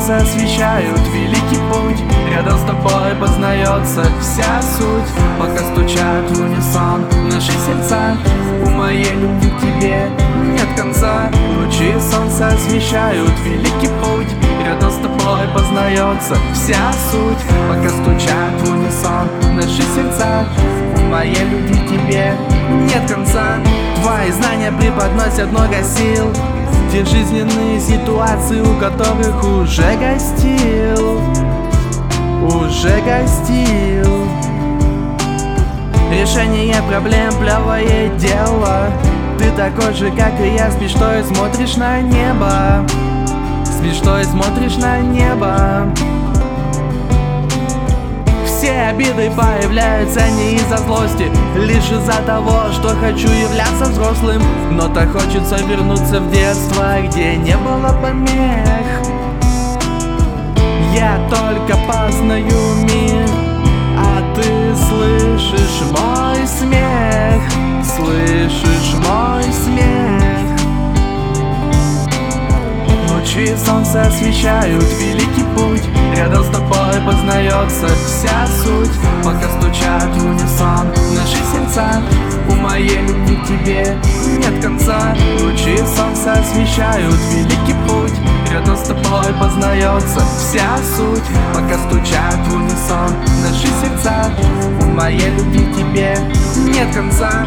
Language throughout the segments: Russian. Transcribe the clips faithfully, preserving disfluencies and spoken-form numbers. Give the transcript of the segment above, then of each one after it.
солнце освещают великий путь. Рядом с тобой познается вся суть. Пока стучат в унисон наши сердца, у моей любви к тебе нет конца. Лучи солнца освещают великий путь. Рядом с тобой познается вся суть. Пока стучат в унисон наши сердца, у моей любви к тебе нет конца. Твои знания преподносят много сил. Те жизненные ситуации, у которых уже гостил, уже гостил. Решение проблем — плевое дело. Ты такой же, как и я, с мечтой смотришь на небо, с мечтой смотришь на небо. Все обиды появляются не из-за злости, лишь из-за того, что хочу являться взрослым. Но так хочется вернуться в детство, где не было помех. Я только познаю мир, а ты слышишь мой смех, слышишь мой смех. Лучи солнца освещают великий путь. Рядом с тобой познается вся суть. Пока стучат в унисон наши сердца, у моей любви к тебе нет конца. Лучи солнца освещают великий путь. Рядом с тобой познается вся суть. Пока стучат в унисон наши сердца, у моей любви к тебе нет конца.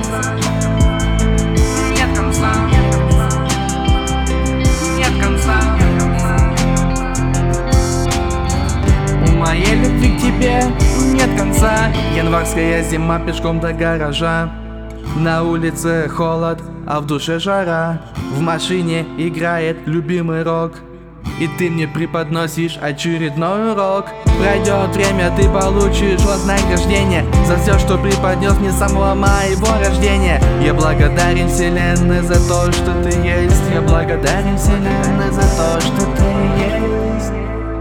Нет конца. Нет конца. У моей любви к тебе нет конца. Январская зима, пешком до гаража. На улице холод, а в душе жара. В машине играет любимый рок, и ты мне преподносишь очередной урок. Пройдет время, ты получишь вознаграждение за все, что преподнес мне с самого моего рождения. Я благодарен вселенной за то, что ты есть. Я благодарен вселенной за то, что ты есть.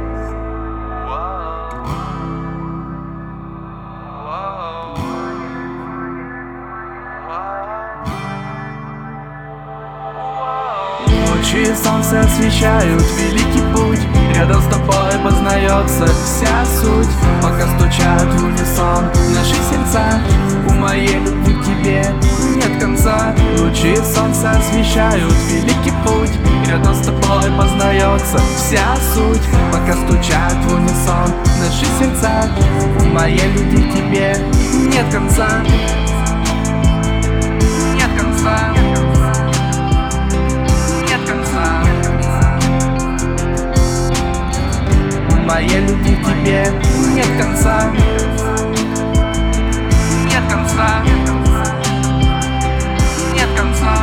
Лучи солнца освещают великий путь. Рядом с тобой познается вся суть. Пока стучат в унисон наши сердца, у моей любви к тебе нет конца. Лучи солнца освещают великий путь. Рядом с тобой познается вся суть. Пока стучат в унисон наши сердца, у моей любви к тебе нет конца. Нет конца. Моей любви к тебе нет конца. Нет конца. Нет конца.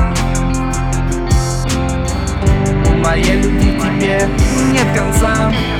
У моей любви к тебе нет конца.